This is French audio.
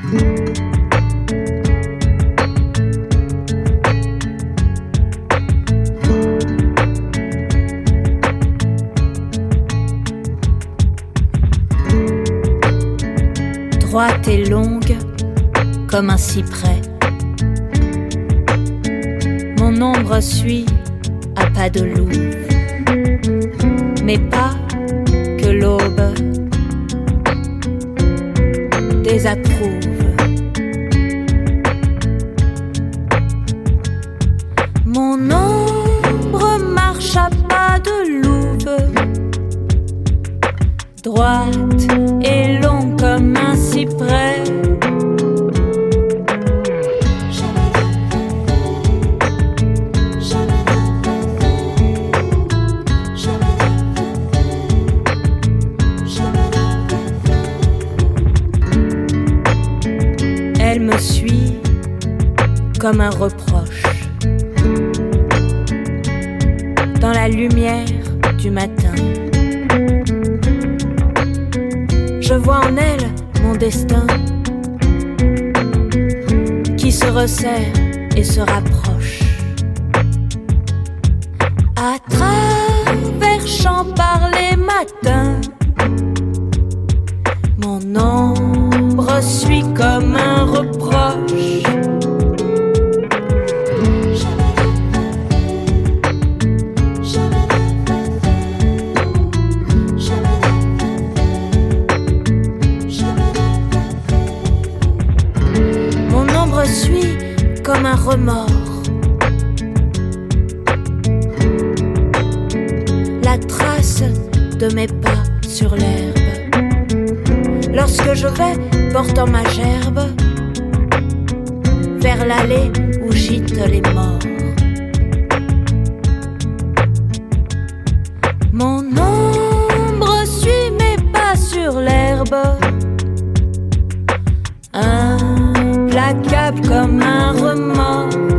Droite et longue comme un cyprès, mon ombre suit à pas de loup, mais pas que l'aube désapprouve. Mon ombre marche à pas de louve, droite et longue comme un cyprès. Elle me suit comme un reproche dans la lumière du matin. Je vois en elle mon destin qui se resserre et se rapproche. À travers champs par les matins, mon ombre suit comme un reproche. Mon ombre suit comme un remords la trace de mes pas sur l'herbe. Lorsque je vais portant ma gerbe vers l'allée où gîtent les morts. Mon ombre suit mes pas sur l'herbe, implacable comme un remords.